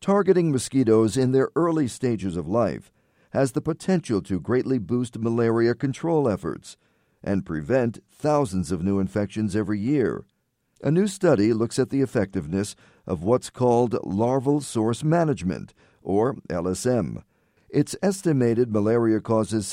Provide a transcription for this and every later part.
Targeting mosquitoes in their early stages of life has the potential to greatly boost malaria control efforts and prevent thousands of new infections every year. A new study looks at the effectiveness of what's called larval source management, or LSM. It's estimated malaria causes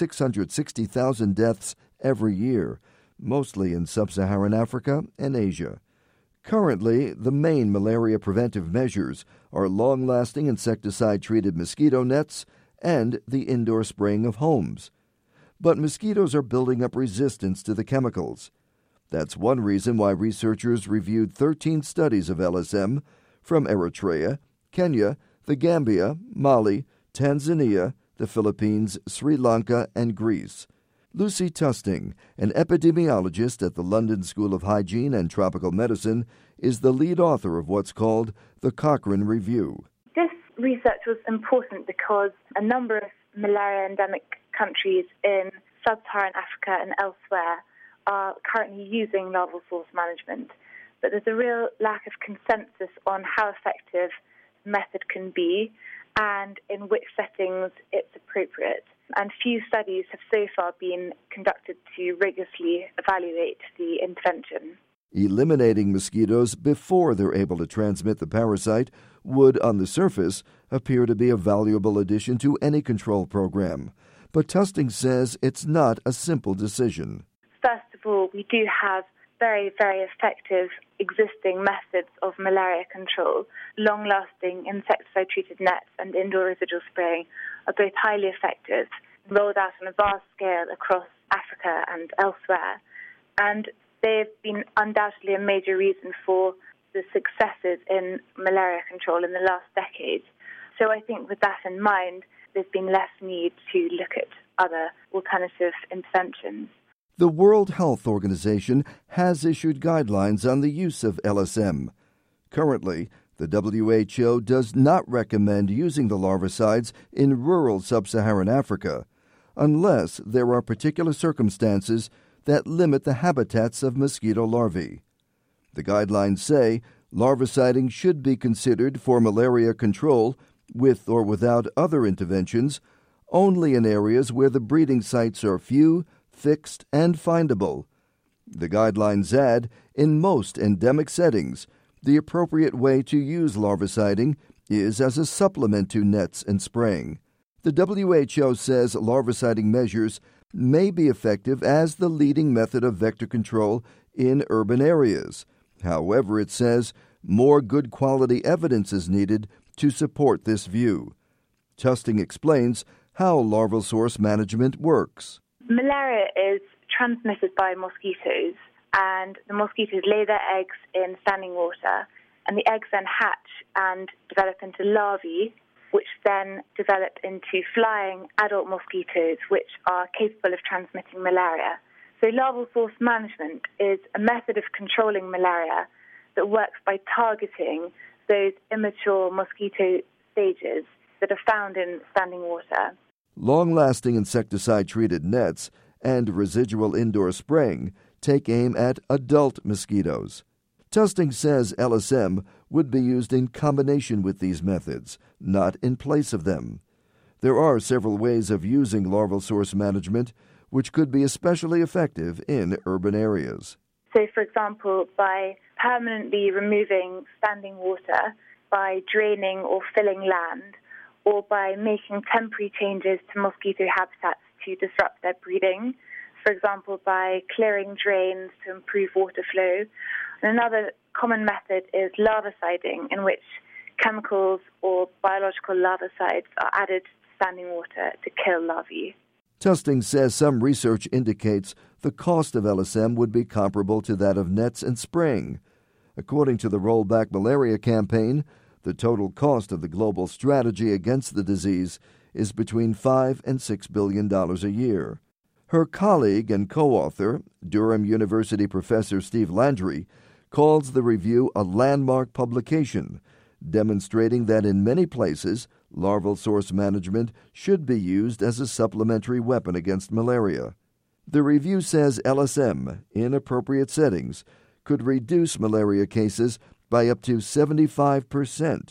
660,000 deaths every year, mostly in sub-Saharan Africa and Asia. Currently, the main malaria preventive measures are long-lasting insecticide-treated mosquito nets and the indoor spraying of homes. But mosquitoes are building up resistance to the chemicals. That's one reason why researchers reviewed 13 studies of LSM from Eritrea, Kenya, the Gambia, Mali, Tanzania, the Philippines, Sri Lanka, and Greece. Lucy Tusting, an epidemiologist at the London School of Hygiene and Tropical Medicine, is the lead author of what's called the Cochrane Review. This research was important because a number of malaria endemic countries in sub-Saharan Africa and elsewhere are currently using larval source management, but there's a real lack of consensus on how effective the method can be and in which settings it's appropriate. And few studies have so far been conducted to rigorously evaluate the intervention. Eliminating mosquitoes before they're able to transmit the parasite would, on the surface, appear to be a valuable addition to any control program. But Tusting says it's not a simple decision. First of all, we do have very, very effective existing methods of malaria control. Long-lasting insecticide-treated nets and indoor residual spraying are both highly effective, rolled out on a vast scale across Africa and elsewhere. And they've been undoubtedly a major reason for the successes in malaria control in the last decade. So I think with that in mind, there's been less need to look at other alternative interventions. The World Health Organization has issued guidelines on the use of LSM. Currently, the WHO does not recommend using the larvicides in rural sub-Saharan Africa unless there are particular circumstances that limit the habitats of mosquito larvae. The guidelines say larviciding should be considered for malaria control, with or without other interventions, only in areas where the breeding sites are few, fixed, and findable. The guidelines add, in most endemic settings, the appropriate way to use larviciding is as a supplement to nets and spraying. The WHO says larviciding measures may be effective as the leading method of vector control in urban areas. However, it says more good quality evidence is needed to support this view. Tusting explains how larval source management works. Malaria is transmitted by mosquitoes, and the mosquitoes lay their eggs in standing water, and the eggs then hatch and develop into larvae, which then develop into flying adult mosquitoes, which are capable of transmitting malaria. So larval source management is a method of controlling malaria that works by targeting those immature mosquito stages that are found in standing water. Long-lasting insecticide-treated nets and residual indoor spraying take aim at adult mosquitoes. Tusting says LSM would be used in combination with these methods, not in place of them. There are several ways of using larval source management, which could be especially effective in urban areas. So, for example, by permanently removing standing water, by draining or filling land, or by making temporary changes to mosquito habitats to disrupt their breeding, for example, by clearing drains to improve water flow. And another common method is larviciding, in which chemicals or biological larvicides are added to standing water to kill larvae. Tusting says some research indicates the cost of LSM would be comparable to that of nets and spraying. According to the Rollback Malaria Campaign, the total cost of the global strategy against the disease is between $5 and $6 billion a year. Her colleague and co-author, Durham University professor Steve Landry, calls the review a landmark publication, demonstrating that in many places, larval source management should be used as a supplementary weapon against malaria. The review says LSM, in appropriate settings, could reduce malaria cases by up to 75%,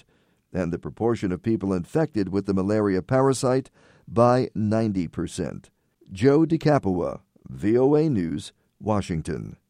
and the proportion of people infected with the malaria parasite by 90%. Joe DeCapua, VOA News, Washington.